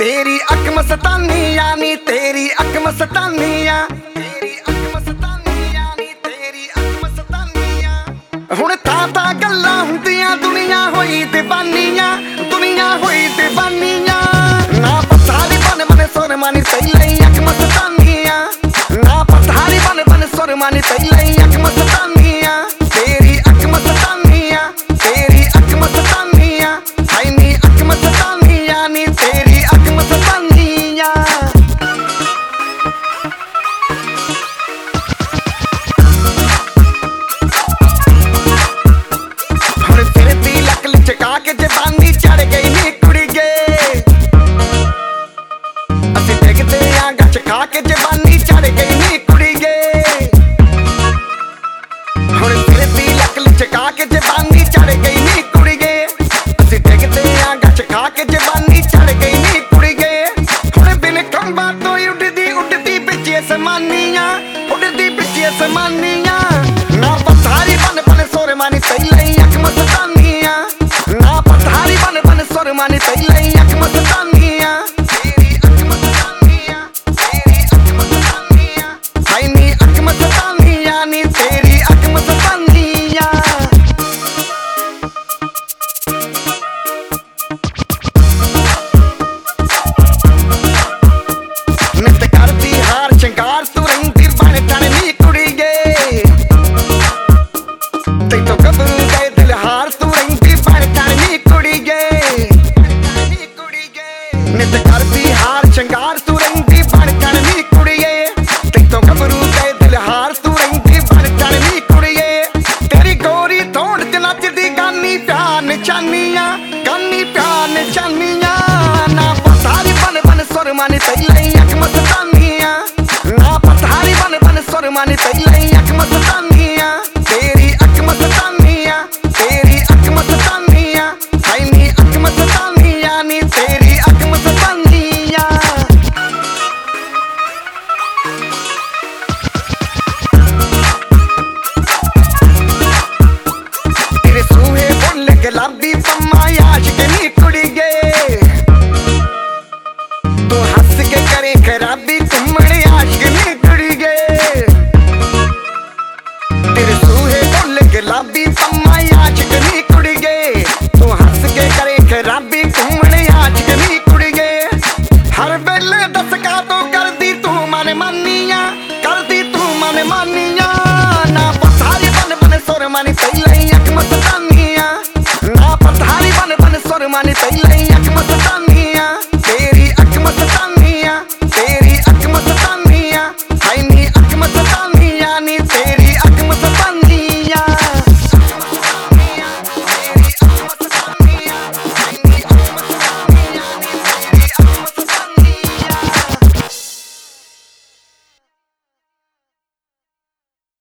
तेरी अख मस्तानिया नी तेरी अख मस्तानिया, तेरी अख मस्तानिया नी तेरी अख मस्तानिया। हुण तां गल्लां हुंदियां दुनिया होई दीवानिया, दुनिया होई दीवानिया। ना पताली बन बन सुरमानी तैले अख मस्तानिया, ना पताली बन बन सुरमानी तैले अख मस्तानिया। तेरी अख मस्तानिया, तेरी अख मस्तानिया, हाय नी अख मस्तानिया नी तेरी अख मस्तानिया। हुण तेरे दी लक लिचका के जवानी चढ़ गई नी कुड़ीए, असीं डिगदे आ गच खा के जवानी चढ़ गई नी कुड़ीए। हुण तेरे दी लक लिचका के जवानी चढ़ गई नी कुड़ीए, असीं डिगदे आ गच खा के जवानी चढ़ गई नी कुड़ीए। हुण बिन खंभा तो उड़दी उड़दी बिच असमानिया, उड़दी बिच असमानिया। ना पतारी बन बन सुरमानी तैले अख मस्तानिया, ना पतारी बन बन सुरमानी तैले अख मस्तानिया। तेरी अख मस्तानिया, तेरी अख मस्तानिया, हाय नी अख मस्तानिया नी तेरी अख मस्तानिया। नित करदी हार शंगार तू रंगी बन टन नी कुड़ीए, तैथों गबरू गए दिल हार तू रंगी बन टन नी कुड़ीए। नित करदी हार शंगार तू रंगी बन टन नी कुड़ीए, तैथों गबरू गए दिल हार तू रंगी बन टन नी कुड़ीए। तेरी गोरी थोड़ च नचदी गानी प्यार निशानिया, गानी प्यार निशानिया। ना पतारी बन बन सुरमानी तैले अख मस्तानिया, ना पतारी बन बन सुरमानी तैले अख मस्तानिया। तेरी अख मस्तानिया, तेरी अख मस्तानिया, हाय नी अख मस्तानिया नी तेरी अख मस्तानिया। तेरे सूहे फुल गुलाबी पम्मा आशिक नी कुड़ीए, तू हंस के करे खराबी घूमने आशिक नी कुड़ीए। तेरे सूहे फुल गुलाबी पम्मा आशिक नी कुड़ीए, तू हंस के करे खराबी घूमने आशिक नी कुड़ीए। हर वेले दसका तो करदी तू मन मानिया, करदी तू मन मानिया। ना पतारी बन बन सुरमानी तैले अख मस्तानिया, ना पतारी बन बन सुरमानी तैले